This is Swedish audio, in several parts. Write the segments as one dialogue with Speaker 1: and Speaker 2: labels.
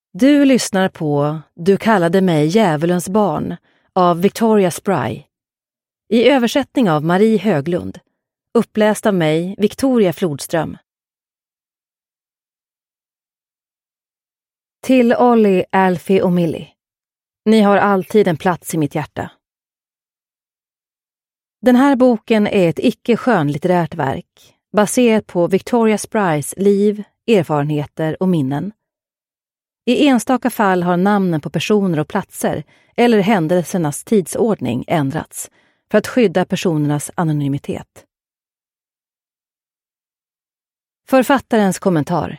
Speaker 1: Du lyssnar på Du kallade mig djävulens barn av Victoria Spry. I översättning av Marie Höglund. Uppläst av mig, Victoria Flodström. Till Ollie, Alfie och Millie. Ni har alltid en plats i mitt hjärta. Den här boken är ett icke-skönlitterärt verk baserat på Victoria Sprys liv, erfarenheter och minnen. I enstaka fall har namnen på personer och platser eller händelsernas tidsordning ändrats för att skydda personernas anonymitet. Författarens kommentar.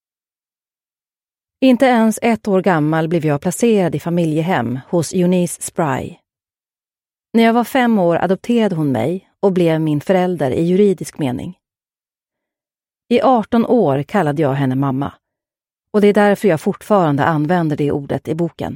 Speaker 1: Inte ens 1 år gammal blev jag placerad i familjehem hos Eunice Spry. När jag var 5 år adopterade hon mig och blev min förälder i juridisk mening. I 18 år kallade jag henne mamma. Och det är därför jag fortfarande använder det ordet i boken.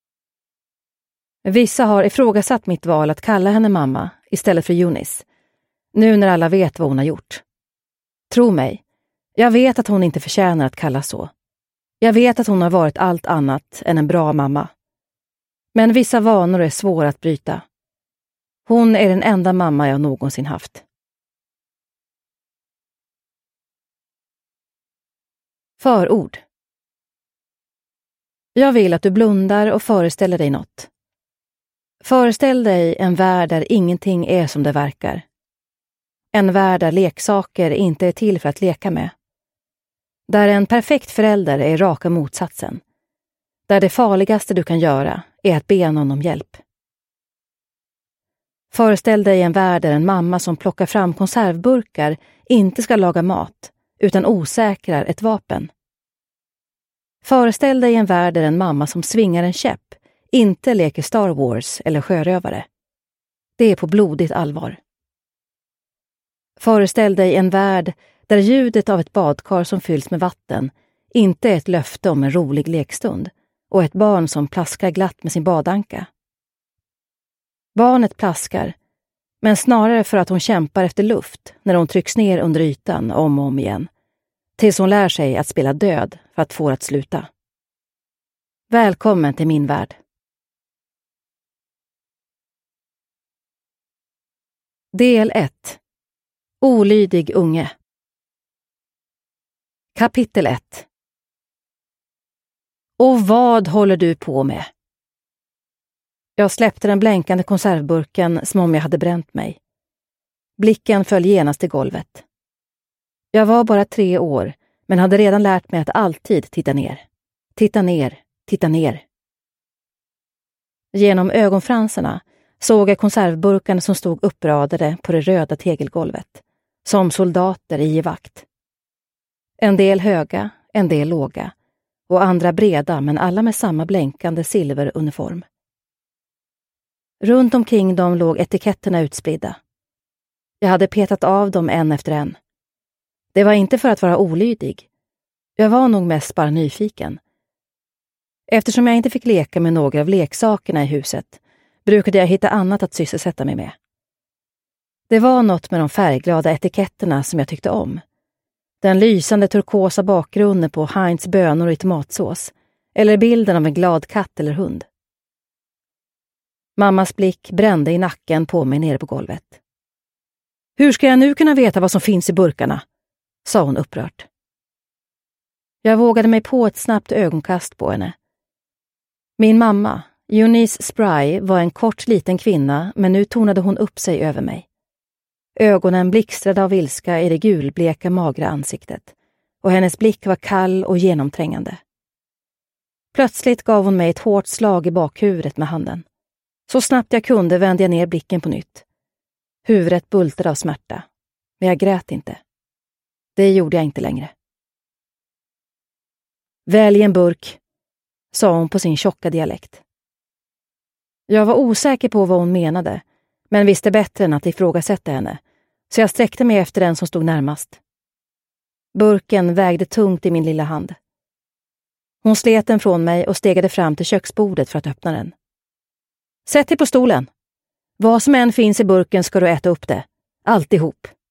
Speaker 1: Vissa har ifrågasatt mitt val att kalla henne mamma istället för Eunice, nu när alla vet vad hon har gjort. Tro mig, jag vet att hon inte förtjänar att kallas så. Jag vet att hon har varit allt annat än en bra mamma. Men vissa vanor är svåra att bryta. Hon är den enda mamma jag någonsin haft. Förord. Jag vill att du blundar och föreställer dig något. Föreställ dig en värld där ingenting är som det verkar. En värld där leksaker inte är till för att leka med. Där en perfekt förälder är raka motsatsen. Där det farligaste du kan göra är att be någon om hjälp. Föreställ dig en värld där en mamma som plockar fram konservburkar inte ska laga mat, utan osäkrar ett vapen. Föreställ dig en värld där en mamma som svingar en käpp inte leker Star Wars eller sjörövare. Det är på blodigt allvar. Föreställ dig en värld där ljudet av ett badkar som fylls med vatten inte är ett löfte om en rolig lekstund och ett barn som plaskar glatt med sin badanka. Barnet plaskar, men snarare för att hon kämpar efter luft när hon trycks ner under ytan om och om igen, tills hon lär sig att spela död för att få det att sluta. Välkommen till min värld. Del 1. Olydig unge. Kapitel 1. Och vad håller du på med? Jag släppte den blänkande konservburken som om jag hade bränt mig. Blicken föll genast till golvet. Jag var bara 3 år, men hade redan lärt mig att alltid titta ner. Titta ner, titta ner. Genom ögonfransarna såg jag konservburkarna som stod uppradade på det röda tegelgolvet, som soldater i vakt. En del höga, en del låga, och andra breda men alla med samma blänkande silveruniform. Runt omkring dem låg etiketterna utspridda. Jag hade petat av dem en efter en. Det var inte för att vara olydig. Jag var nog mest bara nyfiken. Eftersom jag inte fick leka med några av leksakerna i huset brukade jag hitta annat att sysselsätta mig med. Det var något med de färgglada etiketterna som jag tyckte om. Den lysande turkosa bakgrunden på Heinz bönor i tomatsås eller bilden av en glad katt eller hund. Mammas blick brände i nacken på mig nere på golvet. Hur ska jag nu kunna veta vad som finns i burkarna? Sa hon upprört. Jag vågade mig på ett snabbt ögonkast på henne. Min mamma, Eunice Spry, var en kort liten kvinna, men nu tonade hon upp sig över mig. Ögonen blixtrade av ilska i det gulbleka magra ansiktet, och hennes blick var kall och genomträngande. Plötsligt gav hon mig ett hårt slag i bakhuvudet med handen. Så snabbt jag kunde vände jag ner blicken på nytt. Huvudet bultade av smärta, men jag grät inte. Det gjorde jag inte längre. Välj en burk, sa hon på sin tjocka dialekt. Jag var osäker på vad hon menade, men visste bättre än att ifrågasätta henne, så jag sträckte mig efter den som stod närmast. Burken vägde tungt i min lilla hand. Hon slet den från mig och stegade fram till köksbordet för att öppna den. Sätt dig på stolen. Vad som än finns i burken ska du äta upp det. Alltihop.